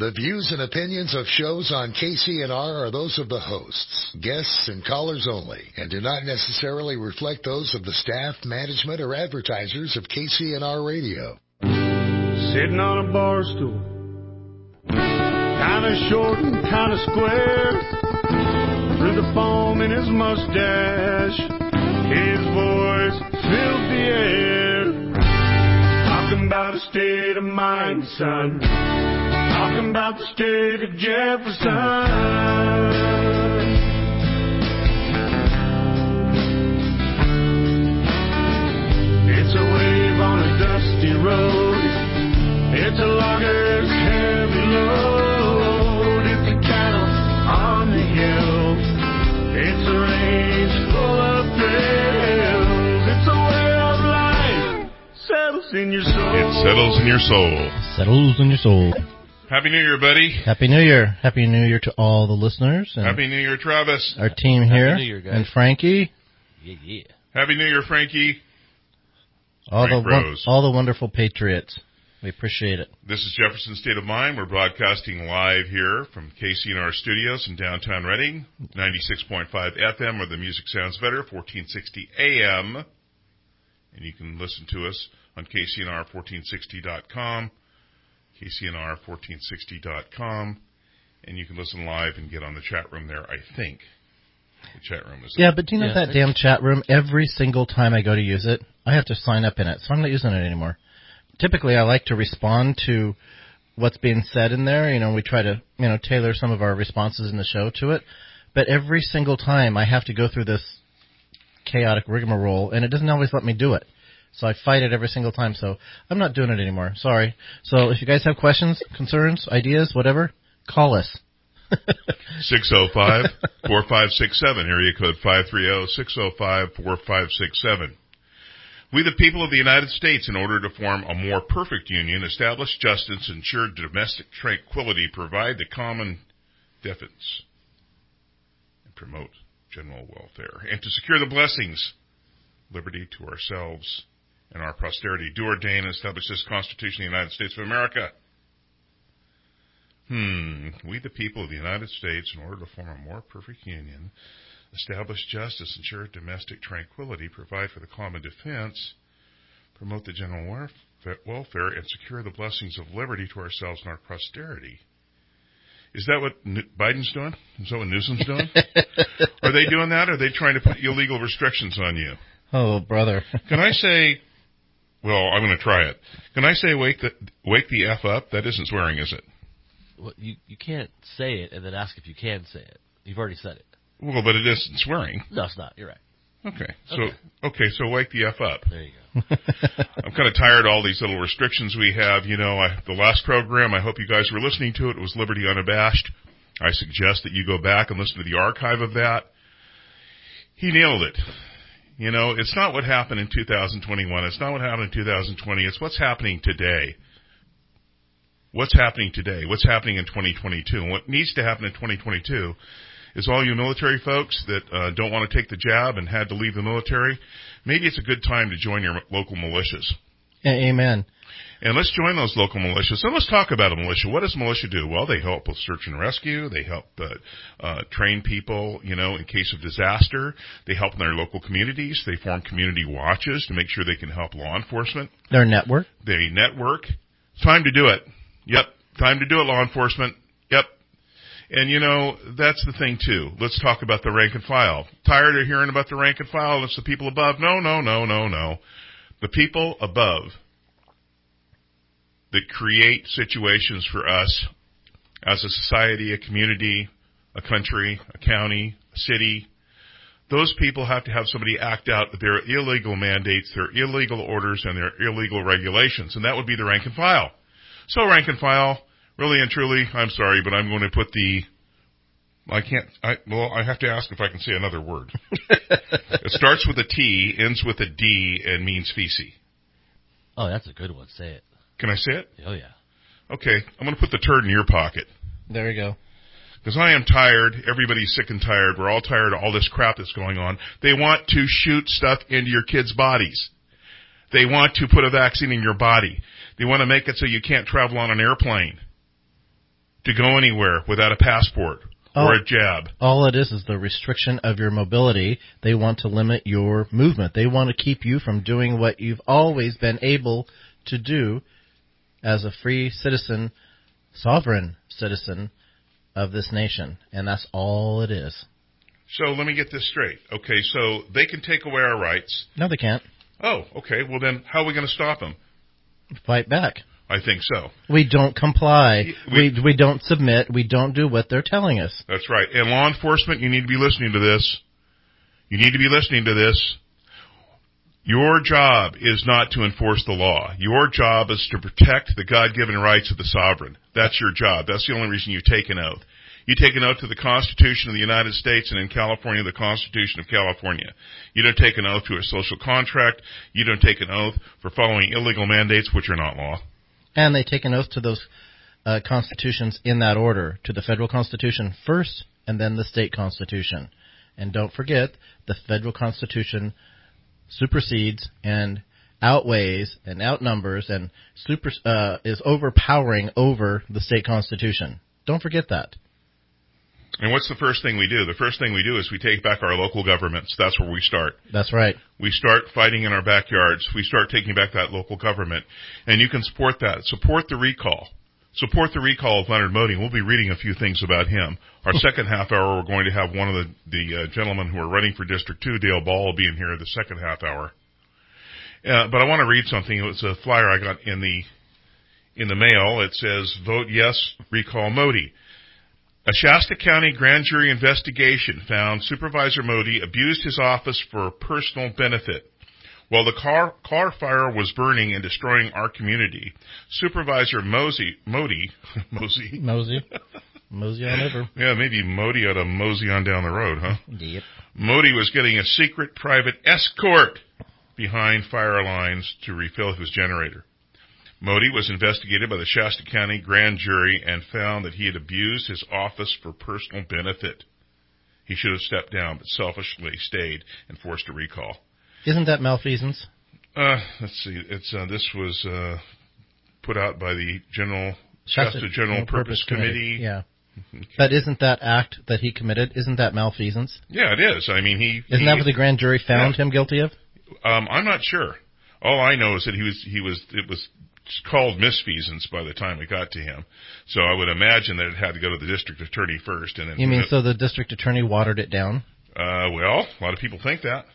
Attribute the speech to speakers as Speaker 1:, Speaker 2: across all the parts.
Speaker 1: The views and opinions of shows on KCNR are those of the hosts, guests, and callers only, and do not necessarily reflect those of the staff, management, or advertisers of KCNR Radio.
Speaker 2: Sitting on a bar stool, kind of short and kind of square, through the foam in his mustache, his voice filled the air. Talking about a state of mind, son. Talking about the state of Jefferson. It's a wave on a dusty road. It's a logger's heavy load. It's a cattle on the hill. It's a range full of thrills. It's a way of life. Settles in your soul.
Speaker 3: It settles in your soul.
Speaker 4: Settles in your soul.
Speaker 3: Happy New Year, buddy.
Speaker 4: Happy New Year. Happy New Year to all the listeners. And
Speaker 3: Happy New Year, Travis.
Speaker 4: our team here.
Speaker 5: Happy New Year, guys.
Speaker 4: And Frankie.
Speaker 5: Yeah.
Speaker 3: Happy New Year, Frankie.
Speaker 4: All
Speaker 3: Frank Rose.
Speaker 4: all the wonderful patriots. We appreciate it.
Speaker 3: This is Jefferson State of Mind. We're broadcasting live here from KCNR Studios in downtown Reading, 96.5 FM, where the music sounds better, 1460 AM. And you can listen to us on KCNR1460.com. KCNR1460.com, and you can listen live and get on the chat room there, I think. The chat room is
Speaker 4: Yeah, but do you know that damn chat room, every single time I go to use it, I have to sign up in it, so I'm not using it anymore. Typically, I like to respond to what's being said in there. You know, we try to, tailor some of our responses in the show to it, but every single time I have to go through this chaotic rigmarole, and it doesn't always let me do it. So I fight it every single time, so I'm not doing it anymore. Sorry. So if you guys have questions, concerns, ideas, whatever, call us.
Speaker 3: 605-4567, area code 530-605-4567. We the people of the United States, in order to form a more perfect union, establish justice, ensure domestic tranquility, provide the common defense, and promote general welfare, and to secure the blessings, liberty to ourselves, and our posterity, do ordain and establish this Constitution of the United States of America. We the people of the United States, in order to form a more perfect union, establish justice, ensure domestic tranquility, provide for the common defense, promote the general welfare, and secure the blessings of liberty to ourselves and our posterity. Is that what Biden's doing? Is that what Newsom's doing? Are they doing that, or are they trying to put illegal restrictions on you?
Speaker 4: Oh, brother.
Speaker 3: Can I say, well, I'm going to try it. Can I say wake the F up? That isn't swearing, is it?
Speaker 5: Well, you can't say it and then ask if you can say it. You've already said it.
Speaker 3: Well, but it isn't swearing.
Speaker 5: No, it's not. You're right.
Speaker 3: Okay. So wake the F up.
Speaker 5: There you go.
Speaker 3: I'm kind of tired of all these little restrictions we have. The last program, I hope you guys were listening to it. It was Liberty Unabashed. I suggest that you go back and listen to the archive of that. He nailed it. It's not what happened in 2021. It's not what happened in 2020. It's what's happening today. What's happening today? What's happening in 2022? And what needs to happen in 2022 is all you military folks that don't want to take the jab and had to leave the military, maybe it's a good time to join your local militias.
Speaker 4: Amen.
Speaker 3: And let's join those local militias. And let's talk about a militia. What does militia do? Well, they help with search and rescue. They help train people, in case of disaster. They help in their local communities. They form community watches to make sure they can help law enforcement.
Speaker 4: Their network.
Speaker 3: They network. It's time to do it. Yep. Time to do it, law enforcement. Yep. And, that's the thing, too. Let's talk about the rank and file. Tired of hearing about the rank and file? It's the people above. No. The people above that create situations for us as a society, a community, a country, a county, a city. Those people have to have somebody act out their illegal mandates, their illegal orders, and their illegal regulations. And that would be the rank and file. So rank and file, really and truly, I'm sorry, but I'm going to put I have to ask if I can say another word. It starts with a T, ends with a D, and means feces.
Speaker 5: Oh, that's a good one. Say it.
Speaker 3: Can I say it?
Speaker 5: Oh, yeah.
Speaker 3: Okay, I'm going to put the turd in your pocket.
Speaker 4: There you go.
Speaker 3: Because I am tired. Everybody's sick and tired. We're all tired of all this crap that's going on. They want to shoot stuff into your kids' bodies. They want to put a vaccine in your body. They want to make it so you can't travel on an airplane. to go anywhere without a passport or a jab.
Speaker 4: All it is the restriction of your mobility. They want to limit your movement. They want to keep you from doing what you've always been able to do as a free citizen, sovereign citizen of this nation. And that's all it is.
Speaker 3: So let me get this straight. Okay, so they can take away our rights.
Speaker 4: No, they can't.
Speaker 3: Oh, okay. Well, then how are we going to stop them?
Speaker 4: Fight back.
Speaker 3: I think so.
Speaker 4: We don't comply. We don't submit. We don't do what they're telling us.
Speaker 3: That's right. And law enforcement, you need to be listening to this. You need to be listening to this. Your job is not to enforce the law. Your job is to protect the God-given rights of the sovereign. That's your job. That's the only reason you take an oath. You take an oath to the Constitution of the United States, and in California, the Constitution of California. You don't take an oath to a social contract. You don't take an oath for following illegal mandates, which are not law.
Speaker 4: And they take an oath to those constitutions in that order, to the federal constitution first, and then the state constitution. And don't forget, the federal constitution supersedes and outweighs and outnumbers and is overpowering over the state constitution. Don't forget that.
Speaker 3: And what's the first thing we do? The first thing we do is we take back our local governments. That's where we start.
Speaker 4: That's right.
Speaker 3: We start fighting in our backyards. We start taking back that local government. And you can support that. Support the recall. Support the recall of Leonard Modi. We'll be reading a few things about him. Our second half hour, we're going to have one of the gentlemen who are running for District 2, Dale Ball, will be in here the second half hour. But I want to read something. It was a flyer I got in the mail. It says, "Vote yes, recall Modi." A Shasta County grand jury investigation found Supervisor Modi abused his office for personal benefit. While the car fire was burning and destroying our community, Supervisor Modi
Speaker 4: on over.
Speaker 3: Yeah, maybe Modi ought to mosey on down the road, huh?
Speaker 4: Yep.
Speaker 3: Modi was getting a secret private escort behind fire lines to refill his generator. Modi was investigated by the Shasta County grand jury and found that he had abused his office for personal benefit. He should have stepped down, but selfishly stayed and forced a recall.
Speaker 4: Isn't that malfeasance?
Speaker 3: Let's see. This was put out by the Shasta General Purpose Committee.
Speaker 4: Yeah. Okay. But isn't that act that he committed, isn't that malfeasance?
Speaker 3: Yeah, it is. I mean,
Speaker 4: Isn't that what the grand jury found him guilty of?
Speaker 3: I'm not sure. All I know is that it was called misfeasance by the time it got to him. So I would imagine that it had to go to the district attorney first. And then
Speaker 4: you mean so the district attorney watered it down?
Speaker 3: Well, a lot of people think that.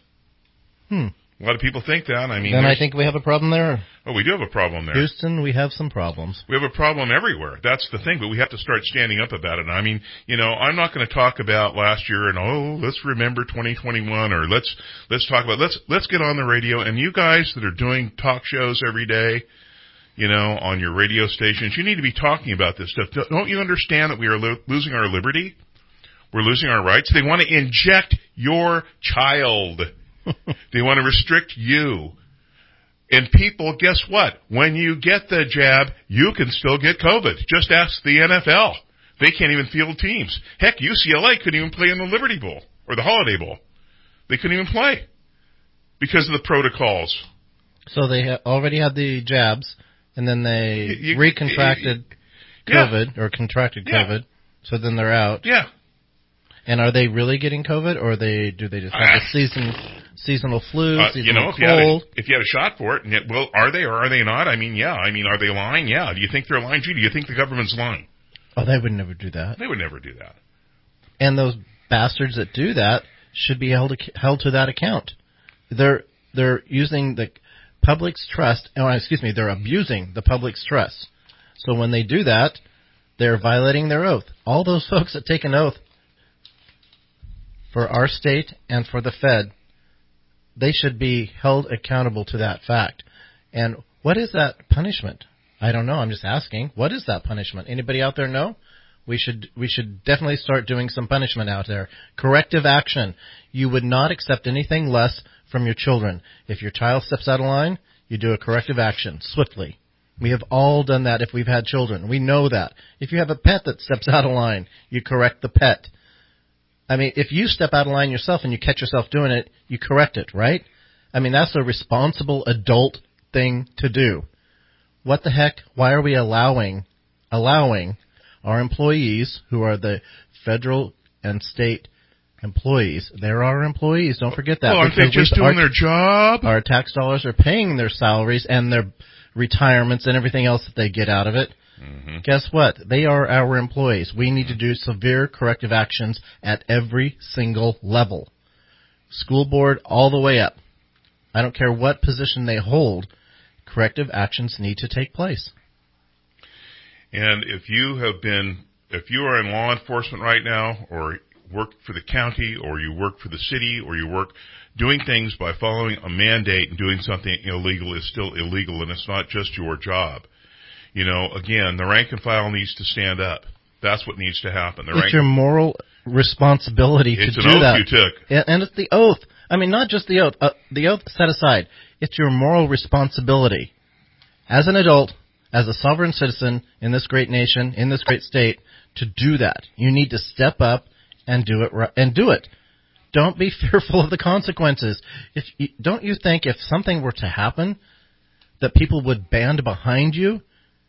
Speaker 3: A lot of people think that. I mean,
Speaker 4: then I think we have a problem there.
Speaker 3: Oh, we do have a problem there.
Speaker 4: Houston, we have some problems.
Speaker 3: We have a problem everywhere. That's the thing, but we have to start standing up about it. I mean, I'm not going to talk about last year and, let's remember 2021 or let's talk about, let's get on the radio. And you guys that are doing talk shows every day, on your radio stations, you need to be talking about this stuff. Don't you understand that we are losing our liberty? We're losing our rights. They want to inject your child. They want to restrict you. And people, guess what? When you get the jab, you can still get COVID. Just ask the NFL. They can't even field teams. Heck, UCLA couldn't even play in the Liberty Bowl or the Holiday Bowl. They couldn't even play because of the protocols.
Speaker 4: So they already had the jabs, and then they recontracted COVID or contracted COVID. So then they're out.
Speaker 3: Yeah.
Speaker 4: And are they really getting COVID, or do they just have a seasonal flu, seasonal cold?
Speaker 3: If you had a shot for it, are they or are they not? I mean, yeah. I mean, are they lying? Yeah. Do you think they're lying? Do you think the government's lying?
Speaker 4: Oh, they would never do that.
Speaker 3: They would never do that.
Speaker 4: And those bastards that do that should be held to that account. They're using the public's trust. They're abusing the public's trust. So when they do that, they're violating their oath. All those folks that take an oath for our state and for the Fed, they should be held accountable to that fact. And what is that punishment? I don't know. I'm just asking. What is that punishment? Anybody out there know? We should definitely start doing some punishment out there. Corrective action. You would not accept anything less from your children. If your child steps out of line, you do a corrective action swiftly. We have all done that if we've had children. We know that. If you have a pet that steps out of line, you correct the pet. I mean, if you step out of line yourself and you catch yourself doing it, you correct it, right? I mean, that's a responsible adult thing to do. What the heck? Why are we allowing our employees, who are the federal and state employees. They're our employees. Don't forget that.
Speaker 3: Well, aren't they just doing their job?
Speaker 4: Our tax dollars are paying their salaries and their retirements and everything else that they get out of it.
Speaker 3: Mm-hmm.
Speaker 4: Guess what? They are our employees. We need to do severe corrective actions at every single level. School board all the way up. I don't care what position they hold. Corrective actions need to take place.
Speaker 3: And if you are in law enforcement right now, or work for the county, or you work for the city, or you work doing things by following a mandate and doing something illegal is still illegal, and it's not just your job. You know, again, the rank and file needs to stand up. That's what needs to happen.
Speaker 4: It's your moral responsibility to do that.
Speaker 3: It's an oath you took.
Speaker 4: And it's the oath. I mean, not just the oath. The oath set aside. It's your moral responsibility as an adult, as a sovereign citizen in this great nation, in this great state, to do that. You need to step up and do it right, and do it. Don't be fearful of the consequences. Don't you think if something were to happen that people would band behind you?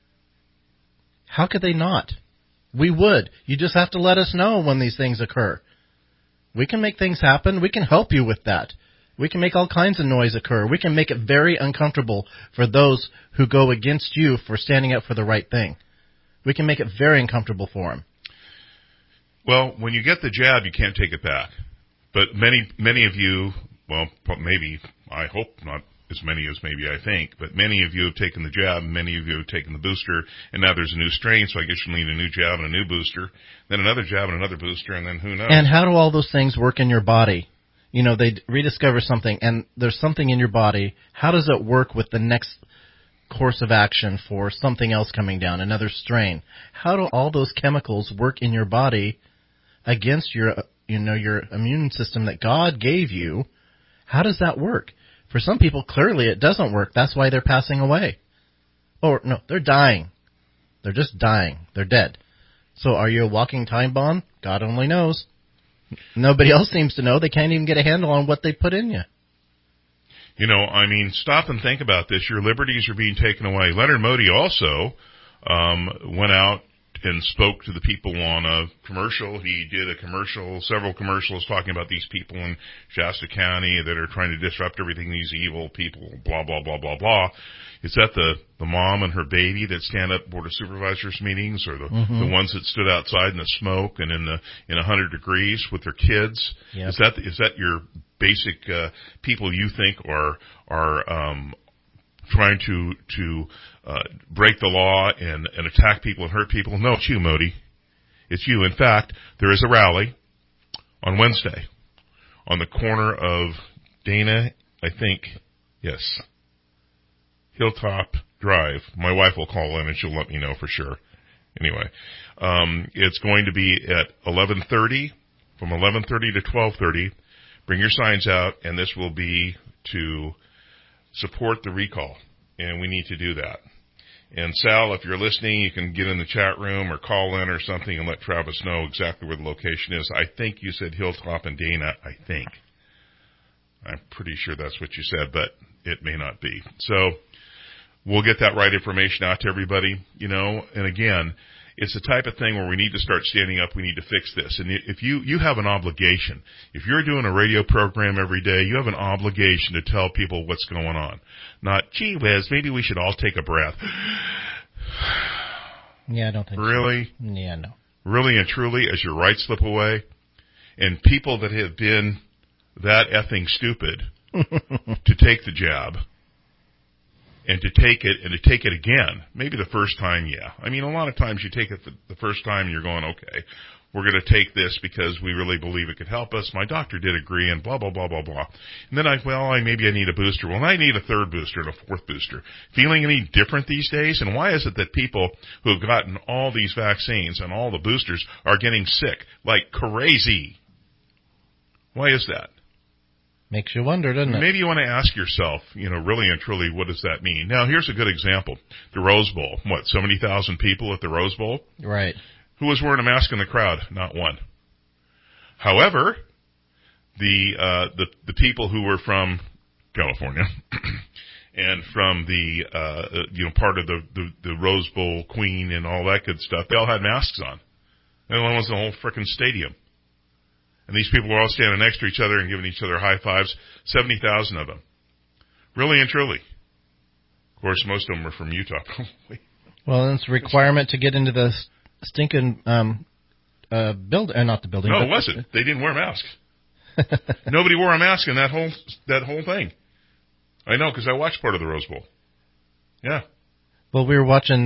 Speaker 4: How could they not? We would. You just have to let us know when these things occur. We can make things happen. We can help you with that. We can make all kinds of noise occur. We can make it very uncomfortable for those who go against you for standing up for the right thing. We can make it very uncomfortable for them.
Speaker 3: Well, when you get the jab, you can't take it back. But many of you, well, maybe, I hope not as many as maybe I think, but many of you have taken the jab, and many of you have taken the booster, and now there's a new strain, so I guess you need a new jab and a new booster, then another jab and another booster, and then who knows?
Speaker 4: And how do all those things work in your body? You know, they rediscover something, and there's something in your body. How does it work with the next course of action for something else coming down, another strain? How do all those chemicals work in your body against your immune system that God gave you? How does that work? For some people, clearly it doesn't work. That's why they're passing away. Or, no, they're dying. They're just dying. They're dead. So are you a walking time bomb? God only knows. Nobody else seems to know. They can't even get a handle on what they put in you.
Speaker 3: You know, I mean, stop and think about this. Your liberties are being taken away. Leonard Modi also went out and spoke to the people on a commercial. He did several commercials talking about these people in Shasta County that are trying to disrupt everything, these evil people, blah, blah, blah, blah, blah. Is that the mom and her baby that stand up Board of Supervisors meetings, or the ones that stood outside in the smoke and in 100 degrees with their kids? Yep. Is that your basic people you think are trying to break the law and attack people and hurt people? No, it's you, Modi. It's you. In fact, there is a rally on Wednesday on the corner of Dana, I think, yes, Hilltop Drive. My wife will call in and she'll let me know for sure. Anyway, it's going to be at 11:30, from 11:30 to 12:30. Bring your signs out, and this will be to support the recall, and we need to do that. And Sal, if you're listening, you can get in the chat room or call in or something and let Travis know exactly where the location is. I think you said Hilltop and Dana, I think. I'm pretty sure that's what you said, but it may not be. So we'll get that right information out to everybody, you know. And again, it's the type of thing where we need to start standing up. We need to fix this. And if you have an obligation, if you're doing a radio program every day, you have an obligation to tell people what's going on. Not, gee whiz, maybe we should all take a breath.
Speaker 4: Yeah, I don't think
Speaker 3: really?
Speaker 4: So. Yeah, no.
Speaker 3: Really and truly, as your rights slip away, and people that have been that effing stupid to take the jab, and to take it again. Maybe the first time, yeah. I mean, a lot of times you take it the first time and you're going, okay, we're going to take this because we really believe it could help us. My doctor did agree, and blah, blah, blah, blah, blah. And then maybe I need a booster. Well, I need a third booster and a fourth booster. Feeling any different these days? And why is it that people who have gotten all these vaccines and all the boosters are getting sick like crazy? Why is that?
Speaker 4: Makes you wonder, doesn't it?
Speaker 3: Maybe you want to ask yourself, really and truly, what does that mean? Now, here's a good example. The Rose Bowl. 70,000 people at the Rose Bowl?
Speaker 4: Right.
Speaker 3: Who was wearing a mask in the crowd? Not one. However, the people who were from California and from the part of the Rose Bowl Queen and all that good stuff, they all had masks on. And it was the whole frickin' stadium. And these people were all standing next to each other and giving each other high fives. 70,000 of them. Really and truly. Of course, most of them were from Utah, probably.
Speaker 4: Well, it's a requirement to get into the stinking not the building.
Speaker 3: No, it wasn't. They didn't wear masks. Nobody wore a mask in that whole thing. I know, because I watched part of the Rose Bowl. Yeah.
Speaker 4: Well, we were watching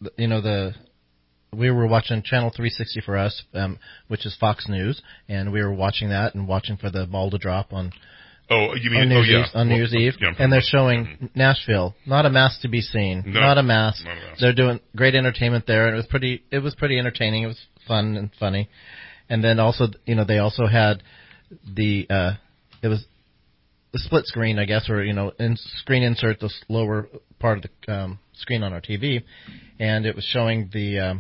Speaker 4: we were watching Channel 360 for us, which is Fox News, and we were watching that and watching for the ball to drop on.
Speaker 3: Oh, you mean
Speaker 4: on New Year's Eve, and they're showing Nashville. Not a mask to be seen.
Speaker 3: No,
Speaker 4: not a mask.
Speaker 3: Not a mask.
Speaker 4: They're doing great entertainment there, and it was pretty entertaining. It was fun and funny, and then also they also had it was the split screen, I guess, or screen insert, the lower part of the screen on our TV, and it was showing the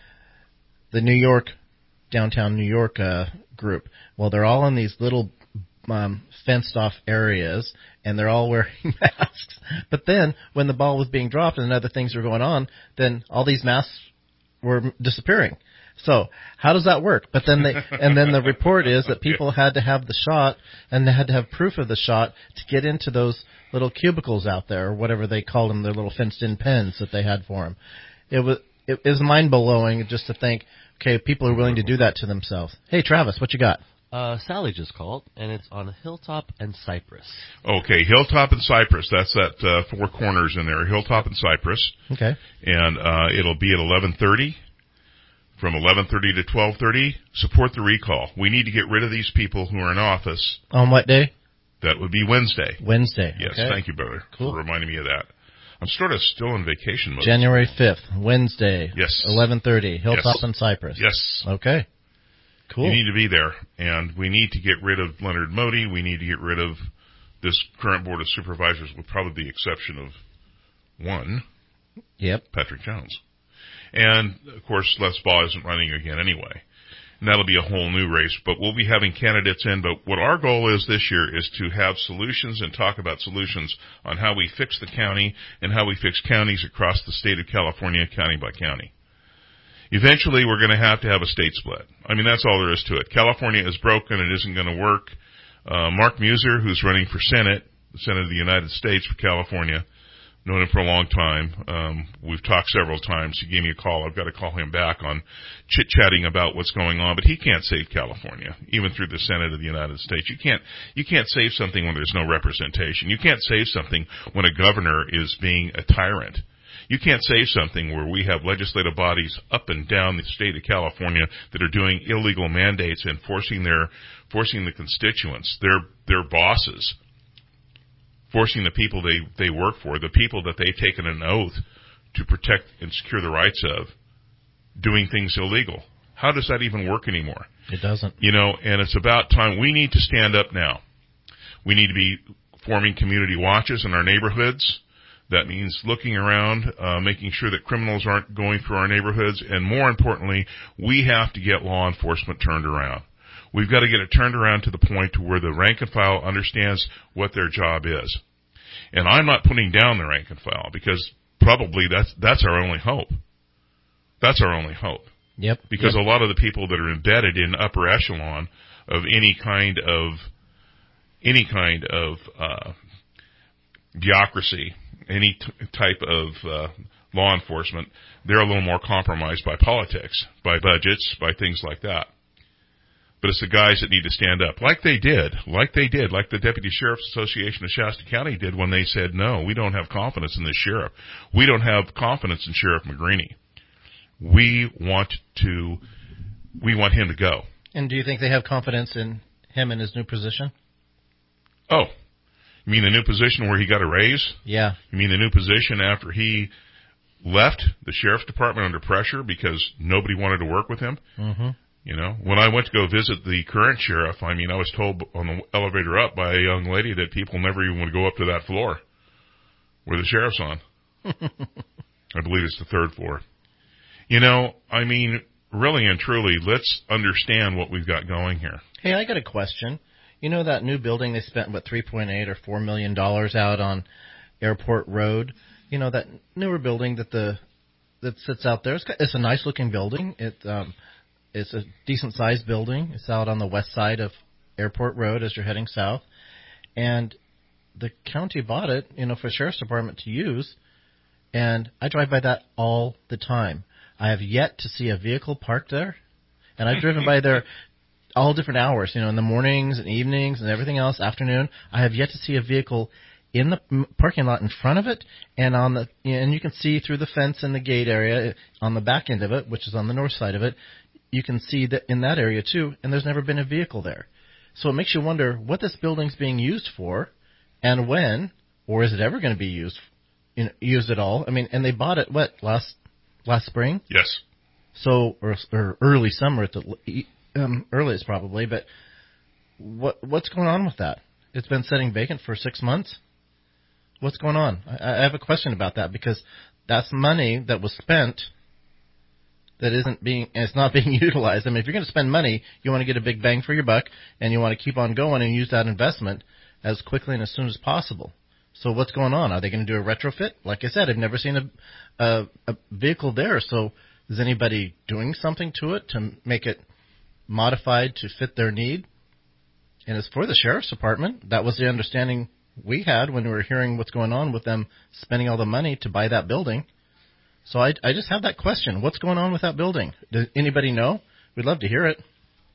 Speaker 4: New York, downtown New York group. Well, they're all in these little fenced off areas, and they're all wearing masks. But then, when the ball was being dropped and other things were going on, then all these masks were disappearing. So, how does that work? But then then the report is that people had to have the shot, and they had to have proof of the shot to get into those little cubicles out there, or whatever they called them, their little fenced-in pens that they had for them. It was mind-blowing just to think, okay, people are willing to do that to themselves. Hey, Travis, what you got?
Speaker 5: Sally just called, and it's on Hilltop and Cypress.
Speaker 3: Okay, Hilltop and Cypress. That's that four corners in there. Hilltop and Cypress.
Speaker 4: Okay.
Speaker 3: And it'll be at 11:30. From 11:30 to 12:30, support the recall. We need to get rid of these people who are in office.
Speaker 4: On what day?
Speaker 3: That would be Wednesday.
Speaker 4: Wednesday.
Speaker 3: Yes,
Speaker 4: okay.
Speaker 3: Thank you, brother,
Speaker 4: cool.
Speaker 3: for reminding me of that. I'm sort of still in vacation mode.
Speaker 4: January 5th, Wednesday.
Speaker 3: Yes.
Speaker 4: 11:30, Hilltop
Speaker 3: Yes.
Speaker 4: and Cypress.
Speaker 3: Yes.
Speaker 4: Okay. Cool.
Speaker 3: You need to be there, and we need to get rid of Leonard Modi. We need to get rid of this current Board of Supervisors, with probably the exception of one.
Speaker 4: Yep.
Speaker 3: Patrick Jones. And, of course, Les Baugh isn't running again anyway. And that'll be a whole new race. But we'll be having candidates in. But what our goal is this year is to have solutions and talk about solutions on how we fix the county and how we fix counties across the state of California, county by county. Eventually, we're going to have a state split. I mean, that's all there is to it. California is broken. It isn't going to work. Mark Muser, who's running for Senate, the Senate of the United States for California, known him for a long time. We've talked several times. He gave me a call. I've got to call him back on chit-chatting about what's going on. But he can't save California, even through the Senate of the United States. You can't save something when there's no representation. You can't save something when a governor is being a tyrant. You can't save something where we have legislative bodies up and down the state of California that are doing illegal mandates and forcing the constituents, their bosses, forcing the people they work for, the people that they've taken an oath to protect and secure the rights of, doing things illegal. How does that even work anymore?
Speaker 4: It doesn't.
Speaker 3: And it's about time. We need to stand up now. We need to be forming community watches in our neighborhoods. That means looking around, making sure that criminals aren't going through our neighborhoods, and more importantly, we have to get law enforcement turned around. We've got to get it turned around to the point to where the rank and file understands what their job is. And I'm not putting down the rank and file, because probably that's our only hope. That's our only hope.
Speaker 4: Yep.
Speaker 3: Because a lot of the people that are embedded in upper echelon of any kind of bureaucracy, any type of law enforcement, they're a little more compromised by politics, by budgets, by things like that. But it's the guys that need to stand up, like the Deputy Sheriff's Association of Shasta County did when they said, no, we don't have confidence in this sheriff. We don't have confidence in Sheriff McGreeny. We want him to go.
Speaker 4: And do you think they have confidence in him in his new position?
Speaker 3: Oh, you mean the new position where he got a raise?
Speaker 4: Yeah.
Speaker 3: You mean the new position after he left the sheriff's department under pressure because nobody wanted to work with him?
Speaker 4: Mm-hmm.
Speaker 3: When I went to go visit the current sheriff, I was told on the elevator up by a young lady that people never even would go up to that floor where the sheriff's on. I believe it's the third floor. Really and truly, let's understand what we've got going here.
Speaker 4: Hey, I got a question. That new building they spent, $3.8 or $4 million out on Airport Road. You know, that newer building that sits out there. It's a nice looking building. It's a decent sized building. It's out on the west side of Airport Road as you're heading south. And the county bought it, you know, for the sheriff's department to use. And I drive by that all the time. I have yet to see a vehicle parked there. And I've driven by there all different hours, you know, in the mornings and evenings and everything else, afternoon. I have yet to see a vehicle in the parking lot in front of it, and and you can see through the fence and the gate area on the back end of it, which is on the north side of it. You can see that in that area too, and there's never been a vehicle there. So it makes you wonder what this building's being used for, and when, or is it ever going to be used at all? I mean, and they bought it last spring?
Speaker 3: Yes.
Speaker 4: So or early summer at the earliest probably, but what's going on with that? It's been sitting vacant for 6 months. What's going on? I have a question about that, because that's money that was spent that it's not being utilized. I mean, if you're going to spend money, you want to get a big bang for your buck, and you want to keep on going and use that investment as quickly and as soon as possible. So what's going on? Are they going to do a retrofit? Like I said, I've never seen a vehicle there. So is anybody doing something to it to make it modified to fit their need? And as for the sheriff's department, that was the understanding we had when we were hearing what's going on with them spending all the money to buy that building. So I just have that question. What's going on with that building? Does anybody know? We'd love to hear it.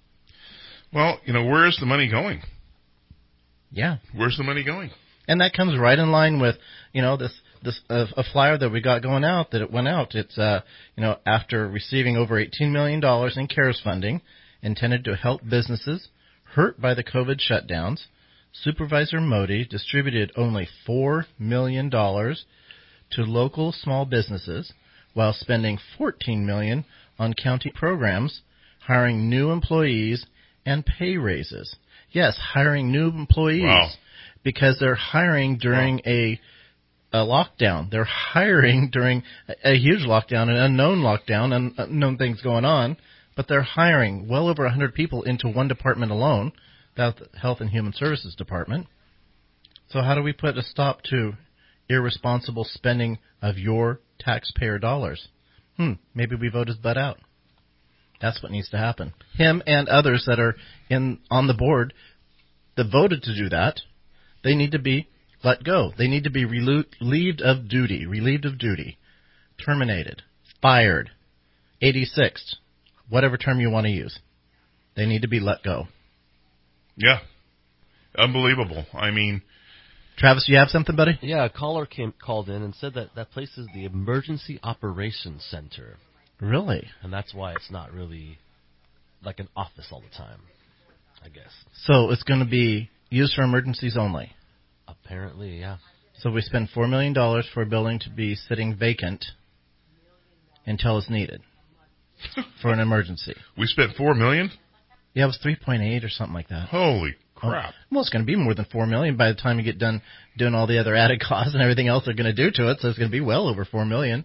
Speaker 3: Well, you know, where is the money going?
Speaker 4: Yeah.
Speaker 3: Where's the money going?
Speaker 4: And that comes right in line with, you know, this a flyer that we got going out, that it went out. It's, you know, after receiving over $18 million in CARES funding intended to help businesses hurt by the COVID shutdowns, Supervisor Modi distributed only $4 million to local small businesses while spending $14 million on county programs, hiring new employees, and pay raises. Yes, hiring new employees.
Speaker 3: Wow.
Speaker 4: Because they're hiring during a lockdown. They're hiring during a huge lockdown, an unknown lockdown, and unknown things going on, but they're hiring well over 100 people into one department alone, the Health and Human Services Department. So how do we put a stop to irresponsible spending of your taxpayer dollars? Maybe we vote his butt out. That's what needs to happen. Him and others that are on the board that voted to do that, they need to be let go. They need to be relieved of duty, terminated, fired, 86th, whatever term you want to use. They need to be let go.
Speaker 3: Yeah. Unbelievable. I mean...
Speaker 4: Travis, you have something, buddy?
Speaker 5: Yeah, a caller called in and said that place is the Emergency Operations Center.
Speaker 4: Really?
Speaker 5: And that's why it's not really like an office all the time, I guess.
Speaker 4: So it's going to be used for emergencies only?
Speaker 5: Apparently, yeah.
Speaker 4: So we spend $4 million for a building to be sitting vacant until it's needed for an emergency.
Speaker 3: We spent $4 million?
Speaker 4: Yeah, it was 3.8 or something like that.
Speaker 3: Holy crap.
Speaker 4: Well, it's going to be more than $4 million by the time you get done doing all the other added costs and everything else they're going to do to it, so it's going to be well over $4 million.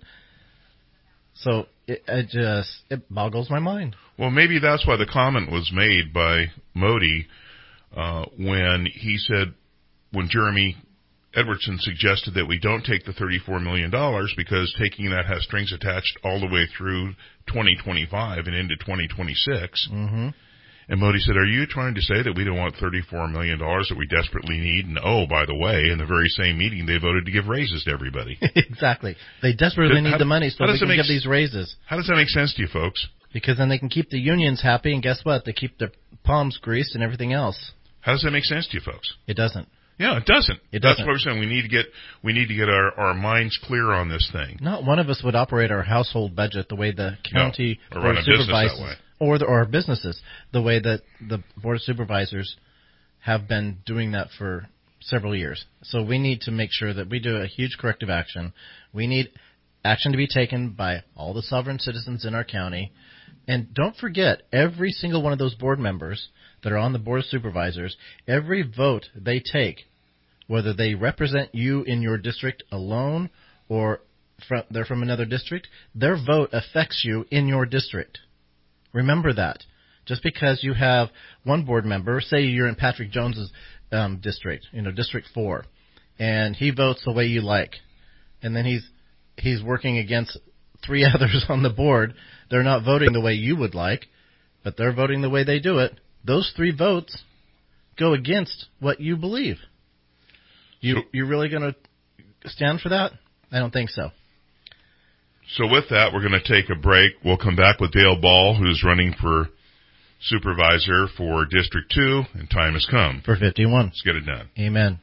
Speaker 4: So it boggles my mind.
Speaker 3: Well, maybe that's why the comment was made by Modi when he said, when Jeremy Edwardson suggested that we don't take the $34 million because taking that has strings attached all the way through 2025 and into 2026.
Speaker 4: Mm-hmm.
Speaker 3: And Modi said, are you trying to say that we don't want $34 million that we desperately need? And oh, by the way, in the very same meeting, they voted to give raises to everybody.
Speaker 4: Exactly. They desperately need the money so they can give these raises.
Speaker 3: How does that make sense to you, folks?
Speaker 4: Because then they can keep the unions happy, and guess what? They keep their palms greased and everything else.
Speaker 3: How does that make sense to you, folks?
Speaker 4: It doesn't.
Speaker 3: Yeah, it doesn't.
Speaker 4: It doesn't.
Speaker 3: That's what we're saying. We need to get our minds clear on this thing.
Speaker 4: Not one of us would operate our household budget the way the county
Speaker 3: or run a business that way.
Speaker 4: Or our businesses, the way that the Board of Supervisors have been doing that for several years. So we need to make sure that we do a huge corrective action. We need action to be taken by all the sovereign citizens in our county. And don't forget, every single one of those board members that are on the Board of Supervisors, every vote they take, whether they represent you in your district alone or they're from another district, their vote affects you in your district. Remember that. Just because you have one board member, say you're in Patrick Jones's district, District 4, and he votes the way you like, and then he's working against 3 others on the board. They're not voting the way you would like, but they're voting the way they do it. Those 3 votes go against what you believe. You're really going to stand for that? I don't think so.
Speaker 3: So with that, we're going to take a break. We'll come back with Dale Ball, who's running for supervisor for District 2, and time has come.
Speaker 4: For 51.
Speaker 3: Let's get it done.
Speaker 4: Amen.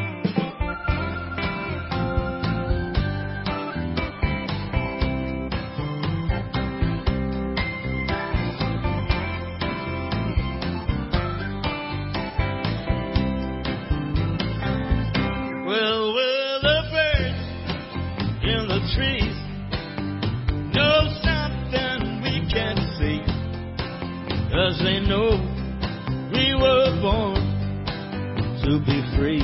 Speaker 2: They know we were born to be free.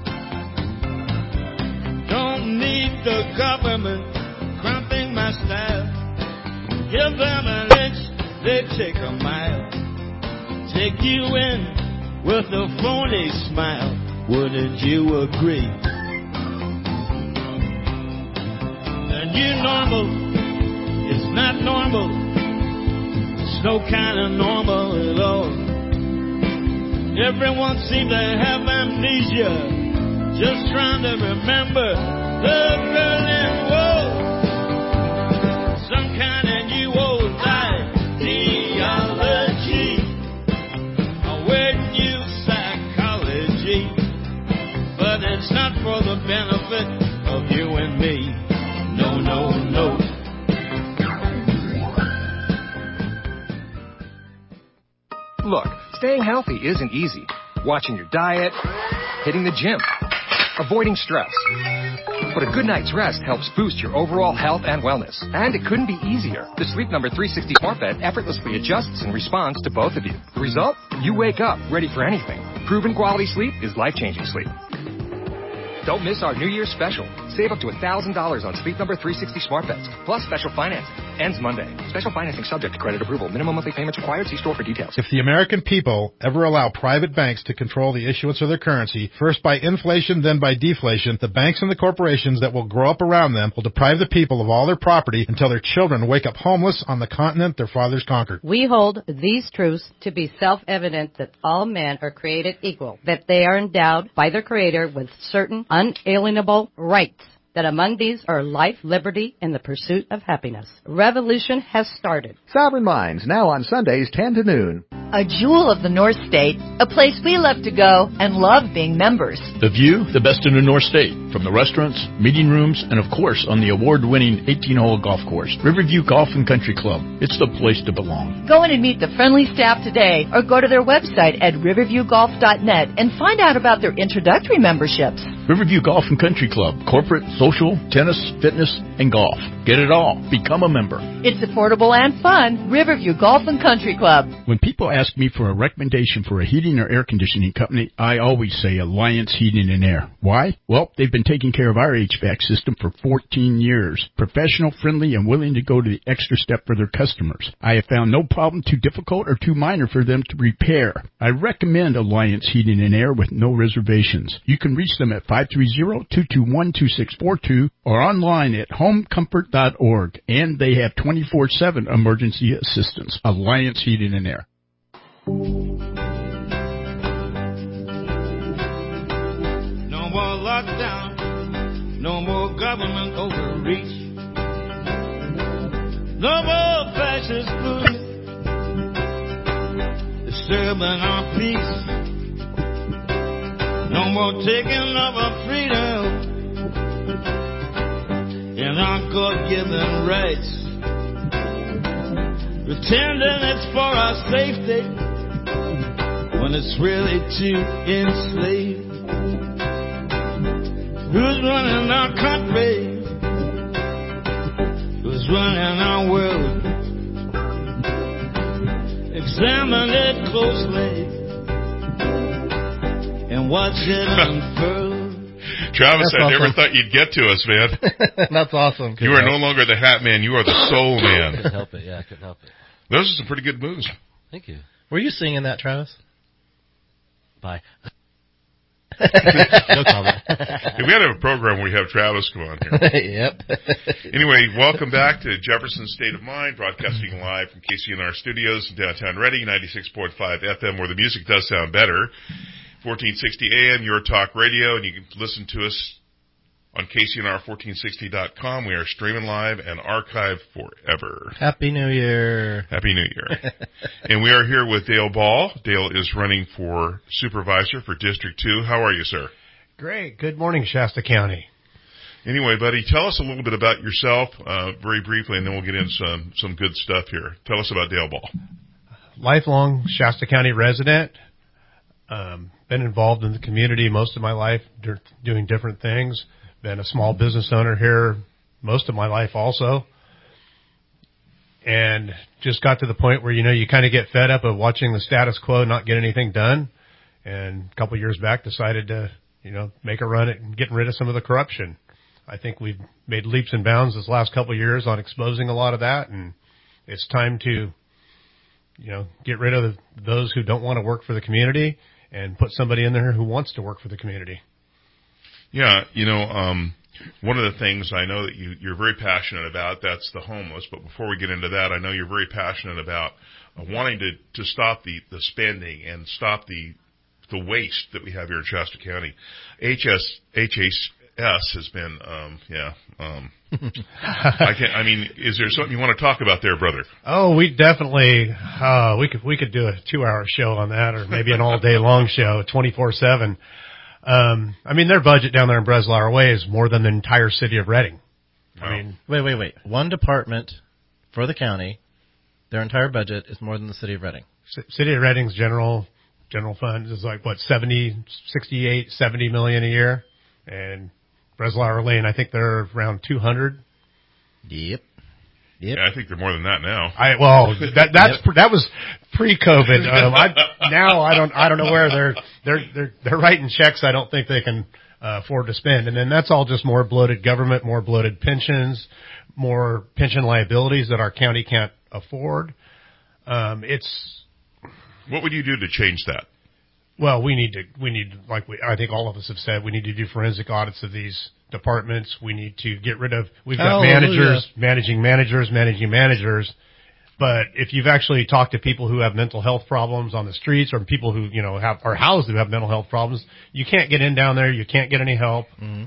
Speaker 2: Don't need the government cramping my style. Give them an inch, they take a mile. Take you in with a phony smile. Wouldn't you agree? The new normal is not normal. No kind of normal at all. Everyone seems to have amnesia, just trying to remember the Berlin Wall. Some kind of new old ideology, a weird new psychology, but it's not for the benefit of you and me. No, no, no.
Speaker 6: Look, staying healthy isn't easy. Watching your diet, hitting the gym, avoiding stress. But a good night's rest helps boost your overall health and wellness. And it couldn't be easier. The Sleep Number 360 Smart Bed effortlessly adjusts and responds to both of you. The result? You wake up ready for anything. Proven quality sleep is life-changing sleep. Don't miss our New Year's special. Save up to $1,000 on Sleep Number 360 Smart Beds, plus special financing. Ends Monday. Special financing subject to credit approval. Minimum monthly payments required. See store for details.
Speaker 7: If the American people ever allow private banks to control the issuance of their currency, first by inflation, then by deflation, the banks and the corporations that will grow up around them will deprive the people of all their property until their children wake up homeless on the continent their fathers conquered.
Speaker 8: We hold these truths to be self-evident that all men are created equal, that they are endowed by their Creator with certain unalienable rights, that among these are life, liberty, and the pursuit of happiness. Revolution has started.
Speaker 9: Sovereign Minds, now on Sundays 10 to noon.
Speaker 10: A jewel of the North State, a place we love to go and love being members.
Speaker 11: The view, the best in the North State, from the restaurants, meeting rooms, and of course on the award-winning 18-hole golf course. Riverview Golf and Country Club. It's the place to belong.
Speaker 10: Go in and meet the friendly staff today or go to their website at riverviewgolf.net and find out about their introductory memberships.
Speaker 11: Riverview Golf and Country Club. Corporate, social, tennis, fitness, and golf. Get it all. Become a member.
Speaker 10: It's affordable and fun. Riverview Golf and Country Club.
Speaker 11: When people ask me for a recommendation for a heating or air conditioning company, I always say Alliance Heating and Air. Why? Well, they've been taking care of our HVAC system for 14 years. Professional, friendly, and willing to go to the extra step for their customers. I have found no problem too difficult or too minor for them to repair. I recommend Alliance Heating and Air with no reservations. You can reach them at 530-221-2642 or online at homecomfort.org. And they have 24/7 emergency assistance. Alliance Heating and Air.
Speaker 2: No more lockdown, no more government overreach, no more fascist food disturbing our peace, no more taking of our freedom and our God-given rights, pretending it's for our safety when it's really to enslave. Who's running our country? Who's running our world? Examine it closely and watch it unfurl.
Speaker 3: Travis,
Speaker 4: That's
Speaker 3: I never
Speaker 4: awesome.
Speaker 3: thought you'd get to us, man.
Speaker 4: That's awesome.
Speaker 3: You are no longer the hat man. You are the soul
Speaker 5: I
Speaker 3: man.
Speaker 5: couldn't help it. Yeah, I couldn't help it.
Speaker 3: Those are some pretty good moves.
Speaker 5: Thank you.
Speaker 4: Were you singing that, Travis?
Speaker 5: Bye.
Speaker 4: No comment.
Speaker 3: Hey, we had to have a program where we have Travis come on here.
Speaker 4: Yep.
Speaker 3: Anyway, welcome back to Jefferson State of Mind, broadcasting live from KCNR Studios in downtown Reading, 96.5 FM, where the music does sound better. 1460 AM, Your Talk Radio, and you can listen to us on KCNR1460.com. We are streaming live and archived forever.
Speaker 4: Happy New Year.
Speaker 3: Happy New Year. And we are here with Dale Ball. Dale is running for supervisor for District 2. How are you, sir?
Speaker 12: Great. Good morning, Shasta County.
Speaker 3: Anyway, buddy, tell us a little bit about yourself, very briefly, and then we'll get into some good stuff here. Tell us about Dale Ball.
Speaker 12: Lifelong Shasta County resident. Been involved in the community most of my life, doing different things. Been a small business owner here most of my life also. And just got to the point where, you kind of get fed up of watching the status quo not get anything done. And a couple of years back decided to, make a run at getting rid of some of the corruption. I think we've made leaps and bounds this last couple of years on exposing a lot of that. And it's time to, get rid of those who don't want to work for the community and put somebody in there who wants to work for the community.
Speaker 3: Yeah, one of the things I know that you're very passionate about, that's the homeless. But before we get into that, I know you're very passionate about wanting to stop the spending and stop the waste that we have here in Shasta County. HHS has been, is there something you want to talk about there, brother?
Speaker 12: Oh, we definitely, we could do a 2-hour show on that, or maybe an all day long show, 24/7. Their budget down there in Breslauer Way is more than the entire city of Reading.
Speaker 3: Wow.
Speaker 4: Wait. One department for the county, their entire budget is more than the city of Reading.
Speaker 12: City of Reading's general fund is like, 70 million a year. And Breslauer Lane, I think they're around 200.
Speaker 4: Yep.
Speaker 3: Yeah, I think they're more than that now.
Speaker 12: That was pre-COVID. Now I don't know where they're writing checks. I don't think they can afford to spend. And then that's all just more bloated government, more bloated pensions, more pension liabilities that our county can't afford. What
Speaker 3: would you do to change that?
Speaker 12: Well, we need, I think all of us have said, we need to do forensic audits of these departments. We need to get rid of, we've got managing managers. But if you've actually talked to people who have mental health problems on the streets, or people who, are housed who have mental health problems, you can't get in down there. You can't get any help.
Speaker 4: Mm-hmm.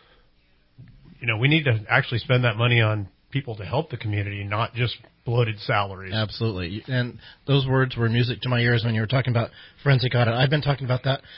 Speaker 12: We need to actually spend that money on people to help the community, not just bloated salaries.
Speaker 4: Absolutely. And those words were music to my ears when you were talking about forensic audit. I've been talking about that,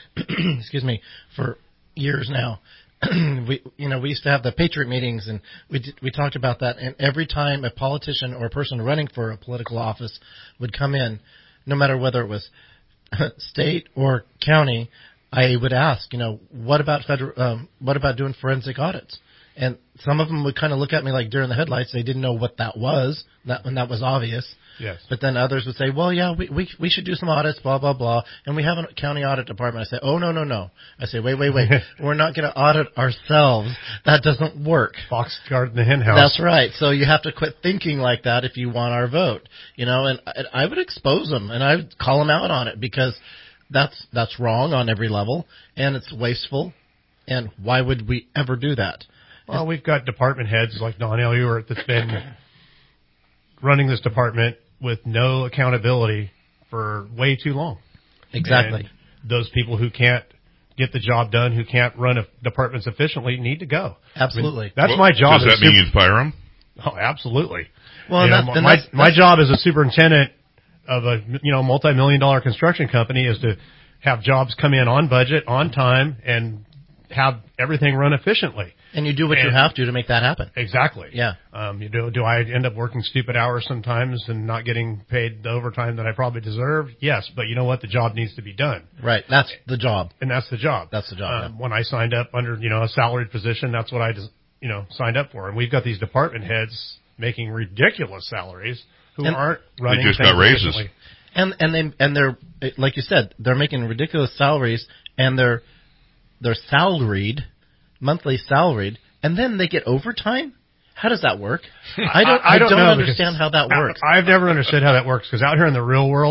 Speaker 4: for years now. We used to have the Patriot meetings, and we talked about that. And every time a politician or a person running for a political office would come in, no matter whether it was state or county, I would ask, what about what about doing forensic audits? And some of them would kind of look at me like deer in the headlights. They didn't know what that was, and that was obvious.
Speaker 12: Yes.
Speaker 4: But then others would say, well, yeah, we should do some audits, blah, blah, blah. And we have a county audit department. I say, oh, no. I say, wait. We're not going to audit ourselves. That doesn't work.
Speaker 12: Fox guard in the hen house.
Speaker 4: That's right. So you have to quit thinking like that if you want our vote. And I would expose them, and I would call them out on it, because that's wrong on every level, and it's wasteful. And why would we ever do that?
Speaker 12: Well, we've got department heads like Don Elliotte that's been running this department with no accountability for way too long.
Speaker 4: Exactly.
Speaker 12: And those people who can't get the job done, who can't run departments efficiently, need to go.
Speaker 4: Absolutely.
Speaker 12: That's my job.
Speaker 3: Does that mean you'd fire them?
Speaker 12: Oh, absolutely.
Speaker 4: Well,
Speaker 12: my job as a superintendent of a multi-million-dollar construction company is to have jobs come in on budget, on time, and have everything run efficiently.
Speaker 4: And you do what you have to make that happen.
Speaker 12: Exactly.
Speaker 4: Yeah.
Speaker 12: Do I end up working stupid hours sometimes and not getting paid the overtime that I probably deserve? Yes, but you know what? The job needs to be done.
Speaker 4: Right. That's the job.
Speaker 12: And that's the job.
Speaker 4: That's the job. Yeah.
Speaker 12: When I signed up under, a salaried position, that's what I just, signed up for. And we've got these department heads making ridiculous salaries who aren't running.
Speaker 3: They just got raises.
Speaker 4: And they're, like you said, they're making ridiculous salaries, and they're salaried, monthly salaried, and then they get overtime? How does that work? I don't understand how that works.
Speaker 12: I've never understood how that works, because out here in the real world,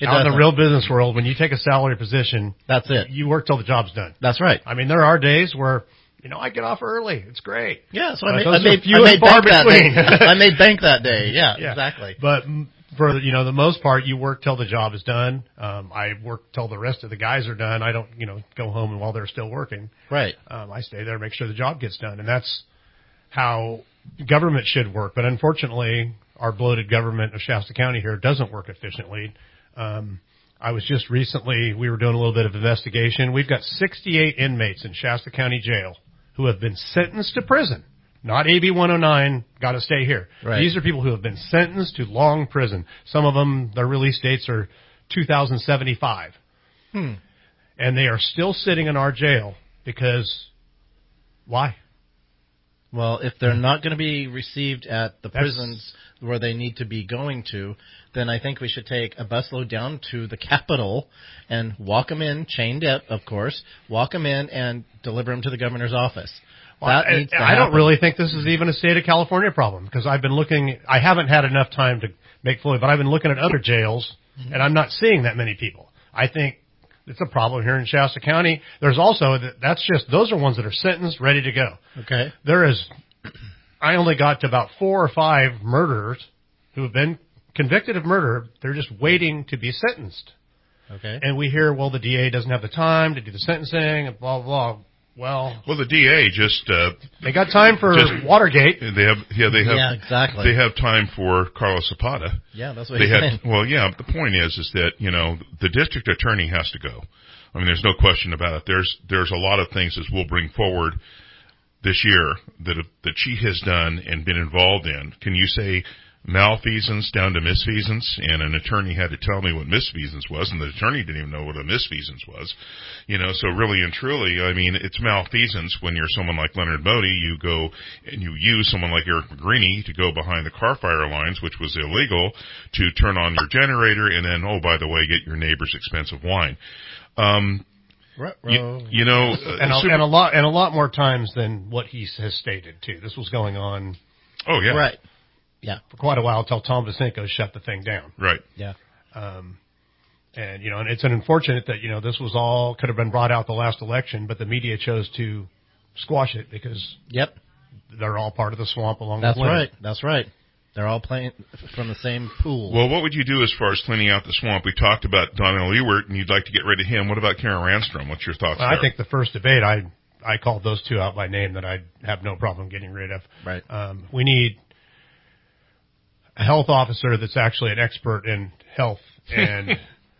Speaker 12: Out in the real business world, when you take a salary position,
Speaker 4: that's it.
Speaker 12: You work till the job's done.
Speaker 4: That's right.
Speaker 12: I mean, there are days where, I get off early. It's great.
Speaker 4: Yeah, so I made
Speaker 12: bank that day.
Speaker 4: I made bank that day. Yeah, exactly.
Speaker 12: But for the most part, you work till the job is done. I work till the rest of the guys are done. I don't, go home while they're still working.
Speaker 4: Right.
Speaker 12: I stay there, make sure the job gets done, and that's how government should work. But unfortunately, our bloated government of Shasta County here doesn't work efficiently. I was just recently, we were doing a little bit of investigation. We've got 68 inmates in Shasta County Jail who have been sentenced to prison. Not AB 109, got to stay here.
Speaker 4: Right.
Speaker 12: These are people who have been sentenced to long prison. Some of them, their release dates are 2075. And they are still sitting in our jail because, why?
Speaker 4: Well, if they're not going to be received at the prisons where they need to be going to, then I think we should take a busload down to the Capitol and walk them in, chained up, of course, walk them in and deliver them to the governor's office.
Speaker 12: I don't really think this is even a state of California problem, because I've been looking, I haven't had enough time to make fully, but I've been looking at other jails, and I'm not seeing that many people. I think it's a problem here in Shasta County. There's also, those are ones that are sentenced, ready to go.
Speaker 4: Okay.
Speaker 12: I only got to about 4 or 5 murderers who have been convicted of murder. They're just waiting to be sentenced.
Speaker 4: Okay.
Speaker 12: And we hear, the DA doesn't have the time to do the sentencing, and blah, blah, blah. Well,
Speaker 3: the DA just
Speaker 12: they got time for Watergate.
Speaker 3: They have
Speaker 4: exactly.
Speaker 3: They have time for Carlos Zapata.
Speaker 4: Yeah, that's what he's saying.
Speaker 3: Well, yeah. The point is that the district attorney has to go. I mean, there's no question about it. There's a lot of things that we'll bring forward this year that she has done and been involved in. Can you say malfeasance down to misfeasance? And an attorney had to tell me what misfeasance was, and the attorney didn't even know what a misfeasance was. So really and truly, I mean, it's malfeasance when you're someone like Leonard Modi. You go and you use someone like Eric McGreeny to go behind the car fire lines, which was illegal, to turn on your generator and then, oh, by the way, get your neighbor's expensive wine.
Speaker 12: And a lot more times than what he has stated too. This was going on.
Speaker 3: Oh yeah.
Speaker 4: Right. Yeah.
Speaker 12: For quite a while until Tom Vicenko shut the thing down.
Speaker 3: Right.
Speaker 4: Yeah.
Speaker 12: And it's unfortunate that, this was all could have been brought out the last election, but the media chose to squash it because they're all part of the swamp along with Leonard.
Speaker 4: That's right. They're all playing from the same pool.
Speaker 3: Well, what would you do as far as cleaning out the swamp? We talked about Donnell Ewert, and you'd like to get rid of him. What about Karen Ranstrom? What's your thoughts there?
Speaker 12: I think the first debate, I called those two out by name that I'd have no problem getting rid of.
Speaker 4: Right.
Speaker 12: We need a health officer that's actually an expert in health and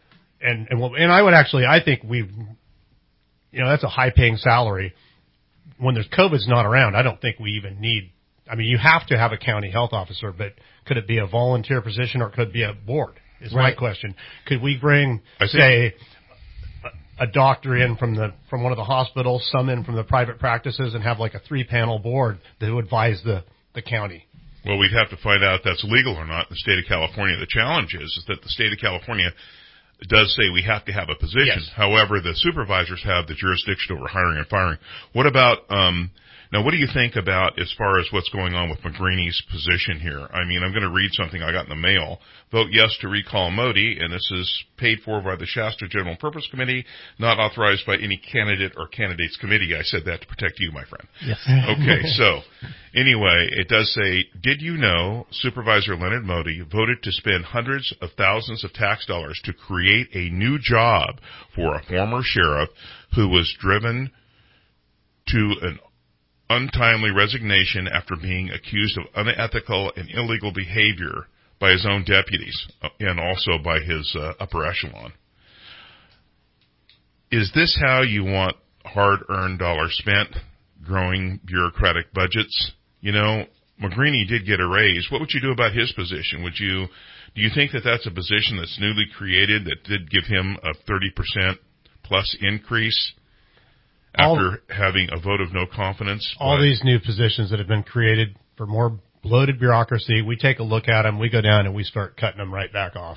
Speaker 12: I think that's a high paying salary. When there's COVID's not around, I don't think we even need. I mean, you have to have a county health officer, but could it be a volunteer position or could it be a board? Is my question. Could we bring, say, a doctor in from one of the hospitals, some in from the private practices, and have like a 3-panel board that would advise the county?
Speaker 3: Well, we'd have to find out if that's legal or not in the state of California. The challenge is that the state of California does say we have to have a position.
Speaker 12: Yes.
Speaker 3: However, the supervisors have the jurisdiction over hiring and firing. What about, now what do you think about as far as what's going on with McGreeny's position here? I mean, I'm going to read something I got in the mail. Vote yes to recall Modi, and this is paid for by the Shasta General Purpose Committee, not authorized by any candidate or candidates committee. I said that to protect you, my friend.
Speaker 4: Yes.
Speaker 3: Okay, so anyway, it does say, did you know Supervisor Leonard Modi voted to spend hundreds of thousands of tax dollars to create a new job for a former sheriff who was driven to an untimely resignation after being accused of unethical and illegal behavior by his own deputies and also by his upper echelon? Is this how you want hard-earned dollars spent, growing bureaucratic budgets? McGreeny did get a raise. What would you do about his position? Do you think that that's a position that's newly created that did give him a 30% plus increase after having a vote of no confidence?
Speaker 12: All these new positions that have been created for more bloated bureaucracy, we take a look at them, we go down and we start cutting them right back off.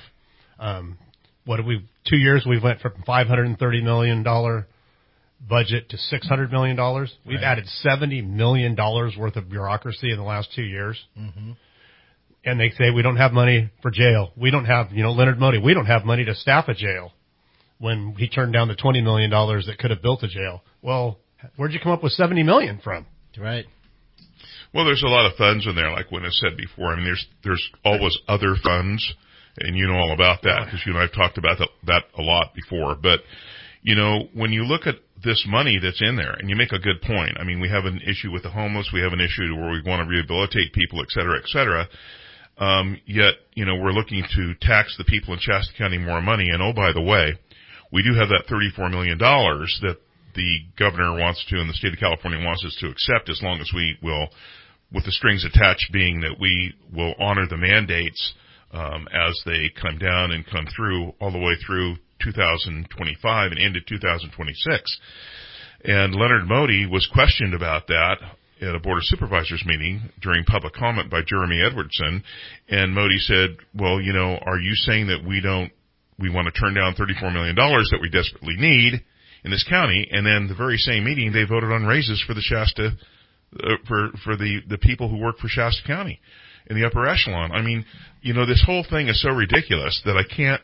Speaker 12: 2 years we went from $530 million budget to $600 million. We've added $70 million worth of bureaucracy in the last 2 years.
Speaker 4: Mm-hmm.
Speaker 12: and they say we don't have money for jail. We don't have, Leonard Modi, we don't have money to staff a jail, when he turned down the $20 million that could have built a jail. Well, where'd you come up with $70 million from?
Speaker 4: Right.
Speaker 3: Well, there's a lot of funds in there, like when I said before. I mean, there's always other funds, and you know all about that because you and I've talked about that a lot before. But, when you look at this money that's in there, and you make a good point. I mean, we have an issue with the homeless. We have an issue where we want to rehabilitate people, et cetera, et cetera. Yet, we're looking to tax the people in Shasta County more money. And, oh, by the way, we do have that $34 million that the governor wants to, and the state of California wants us to accept, as long as we will, with the strings attached being that we will honor the mandates as they come down and come through all the way through 2025 and into 2026. And Leonard Modi was questioned about that at a Board of Supervisors meeting during public comment by Jeremy Edwardson. And Modi said, well, are you saying that we want to turn down $34 million that we desperately need in this county? And then the very same meeting, they voted on raises for the Shasta, for the people who work for Shasta County in the upper echelon. I mean, this whole thing is so ridiculous that I can't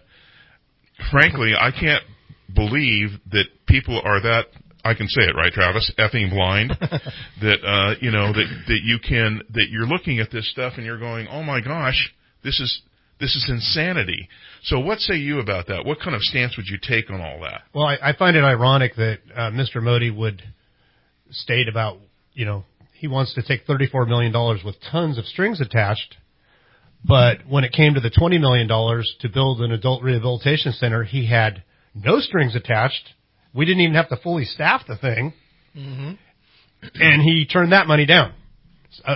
Speaker 3: believe that people are that, I can say it, right, Travis, effing blind, that, that you're looking at this stuff and you're going, oh my gosh, this is insanity. So what say you about that? What kind of stance would you take on all that?
Speaker 12: Well, I find it ironic that Mr. Modi would state about, he wants to take $34 million with tons of strings attached, but when it came to the $20 million to build an adult rehabilitation center, he had no strings attached. We didn't even have to fully staff the thing, and he turned that money down.
Speaker 3: Well,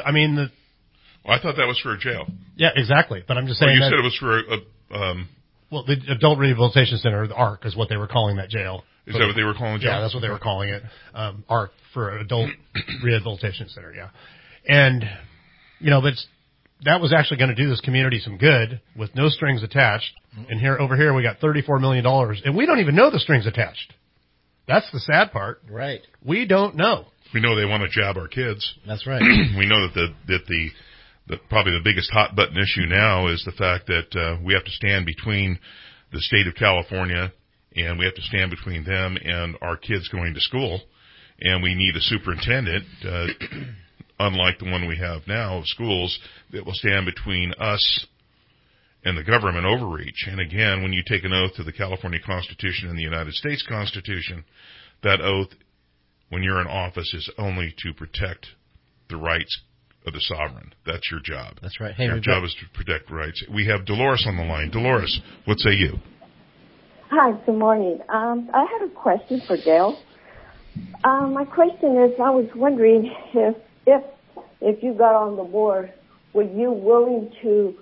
Speaker 3: I thought that was for a jail.
Speaker 12: Yeah, exactly. But I'm just saying.
Speaker 3: You said it was for
Speaker 12: well, the Adult Rehabilitation Center, the ARC, is what they were calling that jail.
Speaker 3: Is that what they were calling jail?
Speaker 12: Yeah, that's what they were calling it. ARC for Adult Rehabilitation Center, yeah. And, but that was actually going to do this community some good with no strings attached. And over here we got $34 million, and we don't even know the strings attached. That's the sad part.
Speaker 4: Right.
Speaker 12: We don't know.
Speaker 3: We know they want to jab our kids.
Speaker 4: That's right.
Speaker 3: We know that probably the biggest hot button issue now is the fact that we have to stand between the state of California, and we have to stand between them and our kids going to school. And we need a superintendent, unlike the one we have now of schools, that will stand between us and the government overreach. And again, when you take an oath to the California Constitution and the United States Constitution, that oath, when you're in office, is only to protect the rights of the sovereign. That's your job.
Speaker 4: That's right. Hey,
Speaker 3: your job is to protect rights. We have Dolores on the line. Dolores, what say you?
Speaker 13: Hi, good morning. I had a question for Dale. My question is, I was wondering if you got on the board, were you willing to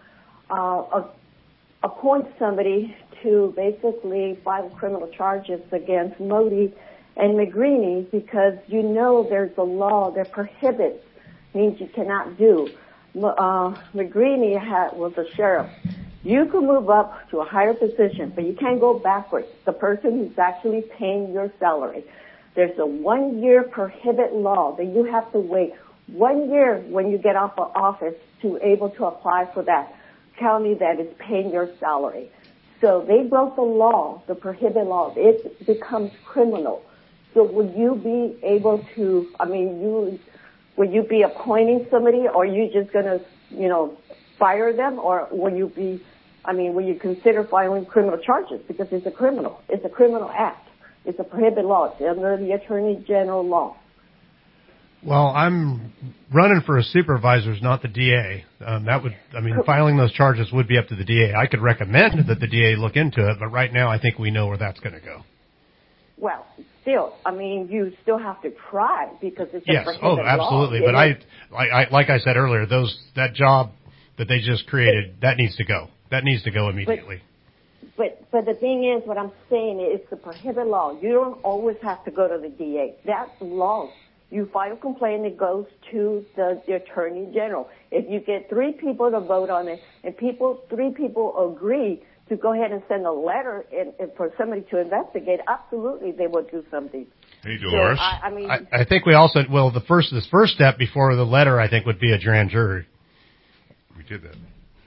Speaker 13: appoint somebody to basically file criminal charges against Modi and McGreeny, because there's a law that prohibits, means you cannot do. McGreeny was a sheriff. You can move up to a higher position, but you can't go backwards. The person who's actually paying your salary. There's a 1-year prohibit law that you have to wait 1 year when you get off of office to able to apply for that county that is paying your salary. So they broke the law, the prohibit law. It becomes criminal. So would you be able to, would you be appointing somebody, or are you just going to, fire them, or will you consider filing criminal charges, because it's a criminal act. It's a prohibit law. It's under the Attorney General law.
Speaker 12: Well, I'm running for a supervisor, not the DA. Filing those charges would be up to the DA. I could recommend that the DA look into it, but right now I think we know where that's going to go.
Speaker 13: Well, still, you still have to try, because it's a prohibited law.
Speaker 12: Yes, absolutely. But I like I said earlier, that job that they just created, that needs to go. That needs to go immediately.
Speaker 13: But the thing is, what I'm saying is, it's a prohibit law. You don't always have to go to the DA. That's law. You file a complaint, it goes to the Attorney General. If you get 3 people to vote on it, and 3 people agree to go ahead and send a letter and for somebody to investigate, absolutely they will do something.
Speaker 3: Hey, Dolores.
Speaker 13: So,
Speaker 12: I think we also, this first step before the letter, I think, would be a grand jury.
Speaker 3: We did that.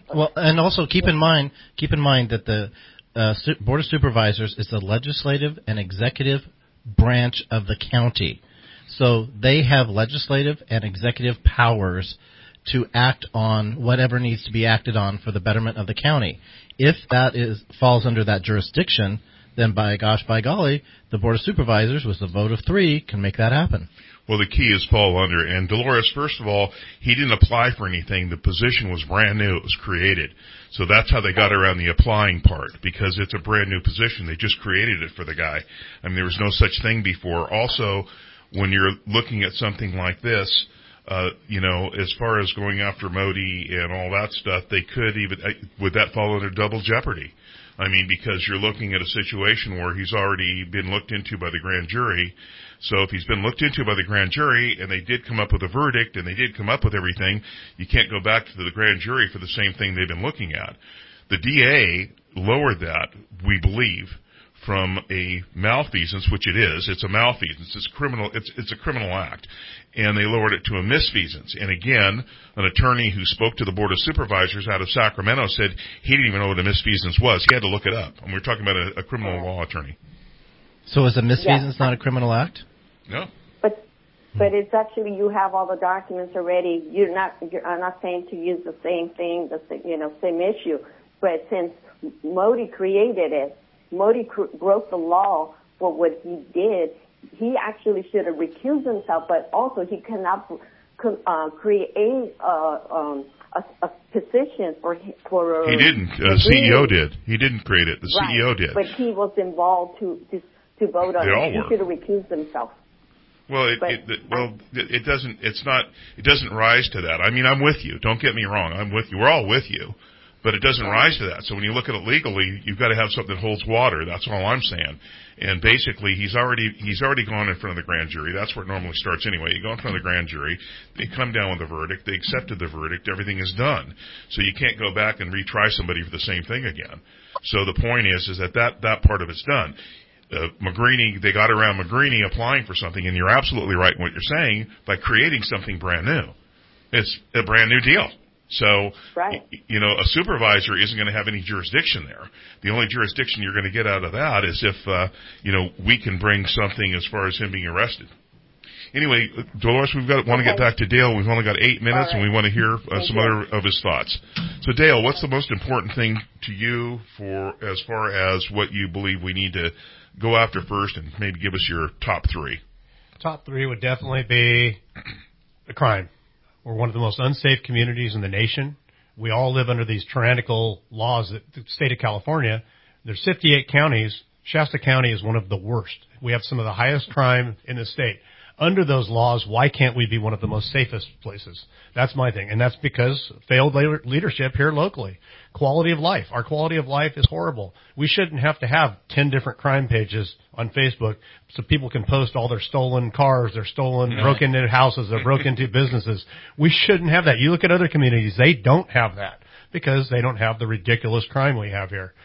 Speaker 4: Well, and also keep in mind that the Board of Supervisors is the legislative and executive branch of the county. So they have legislative and executive powers to act on whatever needs to be acted on for the betterment of the county. If that falls under that jurisdiction, then by golly, the Board of Supervisors, with a vote of 3, can make that happen.
Speaker 3: Well, the key is fall under. And Dolores, first of all, he didn't apply for anything. The position was brand new. It was created. So that's how they got around the applying part, because it's a brand new position. They just created it for the guy. I mean, there was no such thing before. Also, when you're looking at something like this, as far as going after Modi and all that stuff, they could even, would that fall under double jeopardy? I mean, because you're looking at a situation where he's already been looked into by the grand jury. So if he's been looked into by the grand jury and they did come up with a verdict and they did come up with everything, you can't go back to the grand jury for the same thing they've been looking at. The DA lowered that, we believe, from a malfeasance, which it is. It's a malfeasance. It's criminal. It's a criminal act. And they lowered it to a misfeasance. And again, an attorney who spoke to the Board of Supervisors out of Sacramento said he didn't even know what a misfeasance was. He had to look it up. And we're talking about a criminal law attorney.
Speaker 4: So is a misfeasance not a criminal act?
Speaker 3: No.
Speaker 13: But it's actually, you have all the documents already. I'm not saying to use the same thing, same issue. But since Modi created it, Modi broke the law for what he did. He actually should have recused himself, but also he cannot create a position for.
Speaker 3: He didn't. CEO did. He didn't create it. The CEO did.
Speaker 13: But he was involved to vote on it. He should have recused himself.
Speaker 3: Well, it doesn't. It doesn't rise to that. I mean, I'm with you. Don't get me wrong. I'm with you. We're all with you. But it doesn't rise to that. So when you look at it legally, you've got to have something that holds water. That's all I'm saying. And basically, he's already gone in front of the grand jury. That's where it normally starts anyway. You go in front of the grand jury, they come down with a verdict, they accepted the verdict, everything is done. So you can't go back and retry somebody for the same thing again. So the point is that part of it's done. Magrini, they got around Magrini applying for something, and you're absolutely right in what you're saying, by creating something brand new. It's a brand new deal. So, a supervisor isn't going to have any jurisdiction there. The only jurisdiction you're going to get out of that is if, we can bring something as far as him being arrested. Anyway, Dolores, want to get back to Dale. We've only got 8 minutes, and we want to hear some other of his thoughts. So, Dale, what's the most important thing to you as far as what you believe we need to go after first, and maybe give us your top 3?
Speaker 12: Top 3 would definitely be the crime. We're one of the most unsafe communities in the nation. We all live under these tyrannical laws that the state of California. There's 58 counties. Shasta County is one of the worst. We have some of the highest crime in the state. Under those laws, why can't we be one of the most safest places? That's my thing. And that's because failed leadership here locally. Quality of life. Our quality of life is horrible. We shouldn't have to have 10 different crime pages on Facebook so people can post all their stolen cars, their broken into houses, their broken into businesses. We shouldn't have that. You look at other communities, they don't have that because they don't have the ridiculous crime we have here.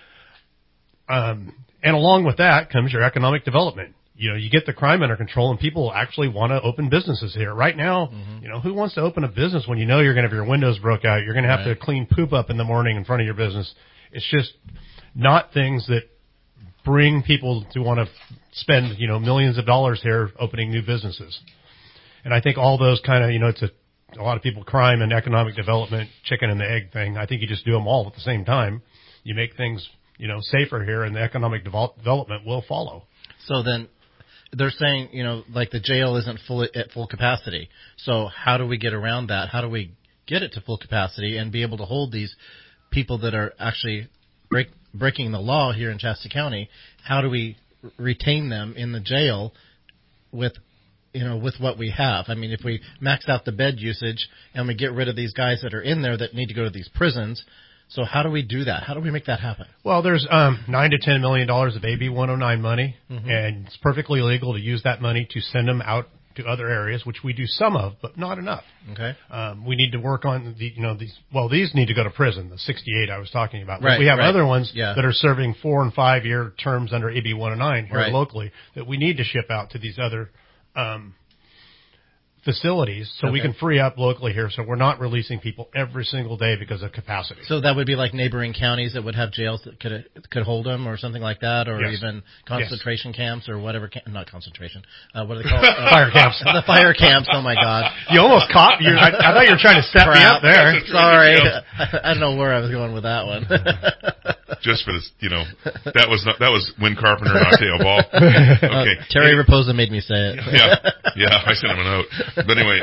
Speaker 12: And along with that comes your economic development. You get the crime under control and people actually want to open businesses here. Right now, who wants to open a business when you're going to have your windows broke out? You're going to have to clean poop up in the morning in front of your business. It's just not things that bring people to want to spend, millions of dollars here opening new businesses. And I think all those kind of, it's a lot of people, crime and economic development, chicken and the egg thing. I think you just do them all at the same time. You make things, safer here and the economic development will follow.
Speaker 4: So then, they're saying, like the jail isn't at full capacity. So how do we get around that? How do we get it to full capacity and be able to hold these people that are actually breaking the law here in Shasta County? How do we retain them in the jail with what we have? I mean, if we max out the bed usage and we get rid of these guys that are in there that need to go to these prisons, so how do we do that? How do we make that happen?
Speaker 12: Well, there's $9 to $10 million of AB 109 money, and it's perfectly legal to use that money to send them out to other areas, which we do some of, but not enough.
Speaker 4: Okay.
Speaker 12: We need to work on these need to go to prison, the 68 I was talking about.
Speaker 4: Right,
Speaker 12: but we have other ones
Speaker 4: Yeah.
Speaker 12: that are serving 4 and 5 year terms under AB 109 here locally that we need to ship out to these other facilities so we can free up locally here, so we're not releasing people every single day because of capacity.
Speaker 4: So that would be like neighboring counties that would have jails that could hold them or something like that, or even concentration camps or whatever. Not concentration. What are they called?
Speaker 12: Fire camps.
Speaker 4: The fire camps. Oh my God!
Speaker 12: You almost caught. I thought you were trying to set me up there.
Speaker 4: Sorry, I don't know where I was going with that one.
Speaker 3: Just for this, that was Win Carpenter, not Dale Ball. Okay,
Speaker 4: Terry Raposa made me say it.
Speaker 3: Yeah, I sent him a note. But anyway,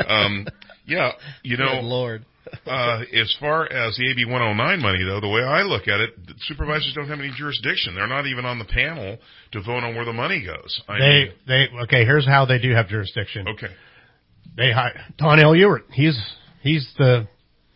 Speaker 4: Good Lord.
Speaker 3: As far as the AB 109 money, though, the way I look at it, the supervisors don't have any jurisdiction. They're not even on the panel to vote on where the money goes.
Speaker 12: Here's how they do have jurisdiction.
Speaker 3: Okay.
Speaker 12: They hire Donnell Ewert. He's the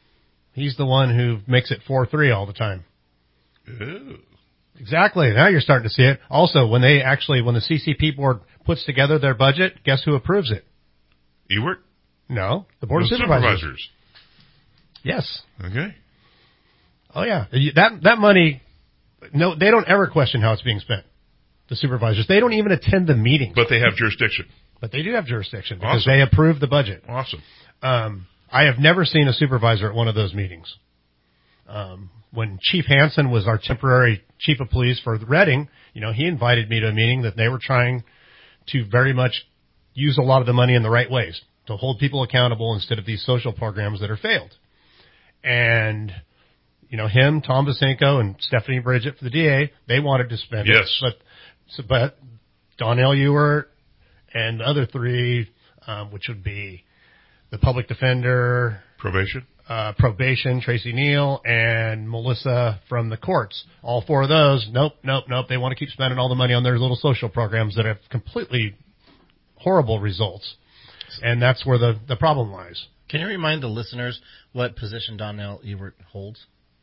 Speaker 12: one who makes it 4-3 all the time.
Speaker 3: Ooh.
Speaker 12: Exactly. Now you're starting to see it. Also, when the CCP board puts together their budget, guess who approves it?
Speaker 3: Ewert?
Speaker 12: No, the board of supervisors. Yes.
Speaker 3: Okay.
Speaker 12: Oh yeah, that money. No, they don't ever question how it's being spent. The supervisors, they don't even attend the meetings.
Speaker 3: But they have jurisdiction.
Speaker 12: But they do have jurisdiction because they approve the budget.
Speaker 3: Awesome.
Speaker 12: I have never seen a supervisor at one of those meetings. When Chief Hansen was our temporary chief of police for Reading, he invited me to a meeting that they were trying to very much use a lot of the money in the right ways to hold people accountable instead of these social programs that are failed. And, him, Tom Basenko, and Stephanie Bridget for the DA, they wanted to spend it. But Donnell Ewert and the other three, which would be the public defender, probation, Tracy Neal, and Melissa from the courts. All four of those, nope. They want to keep spending all the money on their little social programs that have completely horrible results. And that's where the problem lies.
Speaker 4: Can you remind the listeners what position Donnell Ewert holds?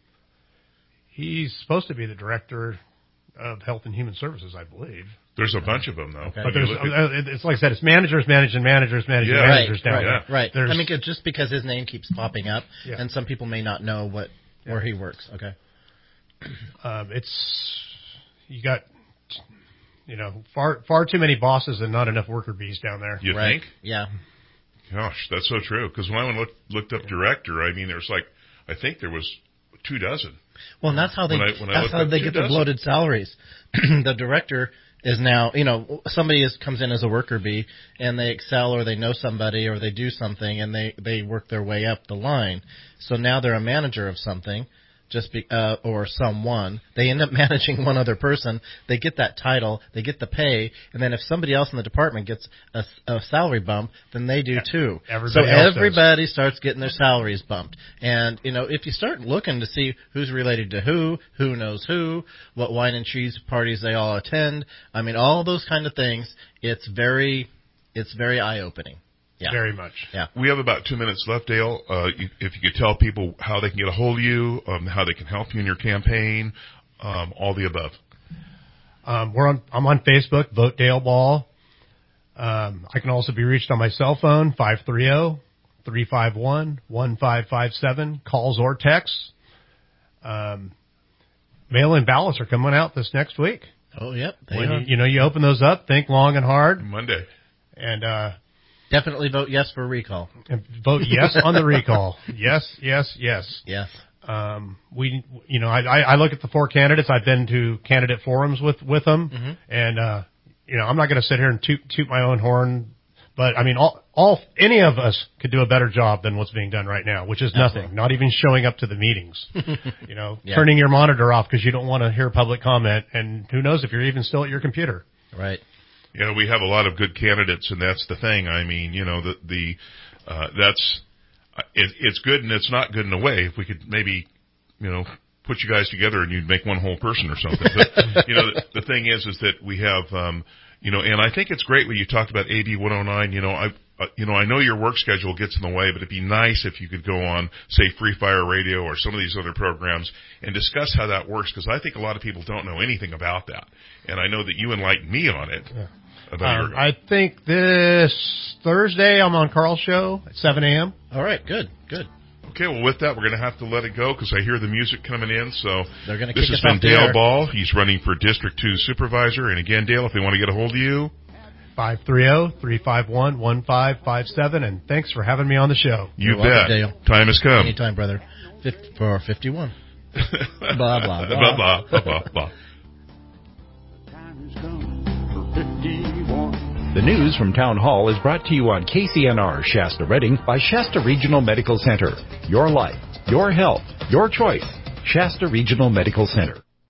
Speaker 12: He's supposed to be the director of Health and Human Services, I believe.
Speaker 3: There's a bunch of them, though.
Speaker 12: Okay. But it's like I said, it's managers managing managers down there.
Speaker 4: Right. I mean, just because his name keeps popping up, and some people may not know where he works. Okay.
Speaker 12: You got, far too many bosses and not enough worker bees down there.
Speaker 3: You think?
Speaker 4: Yeah.
Speaker 3: Gosh, that's so true. Because when I looked up director, I mean, there's I think there was 24.
Speaker 4: Well, and that's how they get their bloated salaries. The director is now, somebody comes in as a worker bee and they excel or they know somebody or they do something and they work their way up the line. So now they're a manager of something. Or someone, they end up managing one other person, they get that title, they get the pay, and then if somebody else in the department gets a salary bump, then they do too. Everybody starts getting their salaries bumped. And, if you start looking to see who's related to who knows who, what wine and cheese parties they all attend, I mean, all those kind of things, it's very eye-opening. Yeah.
Speaker 12: Very much.
Speaker 4: Yeah.
Speaker 3: We have about 2 minutes left, Dale. If you could tell people how they can get a hold of you, how they can help you in your campaign, all the above.
Speaker 12: I'm on Facebook, Vote Dale Ball. I can also be reached on my cell phone, 530-351-1557, calls or texts. Mail-in ballots are coming out this next week.
Speaker 4: Oh, yep.
Speaker 12: You open those up, think long and hard.
Speaker 3: Monday.
Speaker 12: And,
Speaker 4: definitely vote yes for recall.
Speaker 12: And vote yes on the recall. Yes.
Speaker 4: Yes.
Speaker 12: I look at the four candidates. I've been to candidate forums with them, and I'm not going to sit here and toot my own horn, but I mean, any of us could do a better job than what's being done right now, which is nothing. Not even showing up to the meetings. Turning your monitor off because you don't want to hear public comment, and who knows if you're even still at your computer.
Speaker 4: Right.
Speaker 3: We have a lot of good candidates, and that's the thing. I mean, it's good and it's not good in a way. If we could maybe, put you guys together and you'd make one whole person or something. But, the thing is that we have, and I think it's great when you talked about AB 109. I know your work schedule gets in the way, but it'd be nice if you could go on, say, Free Fire Radio or some of these other programs and discuss how that works, because I think a lot of people don't know anything about that. And I know that you enlightened me on it.
Speaker 12: Yeah. I think this Thursday I'm on Carl's show at 7 a.m.
Speaker 4: All right, good.
Speaker 3: Okay, well, with that, we're going to have to let it go because I hear the music coming in. So
Speaker 4: this
Speaker 3: has been Dale Ball. He's running for District 2 Supervisor. And again, Dale, if they want to get a hold of you.
Speaker 12: 530-351-1557, and thanks for having me on the show.
Speaker 3: You bet. Dale. Time has come.
Speaker 4: Anytime, brother. For 51. blah, blah, blah.
Speaker 3: Blah, blah, blah, blah, blah.
Speaker 14: The news from Town Hall is brought to you on KCNR Shasta Redding by Shasta Regional Medical Center. Your life, your health, your choice. Shasta Regional Medical Center.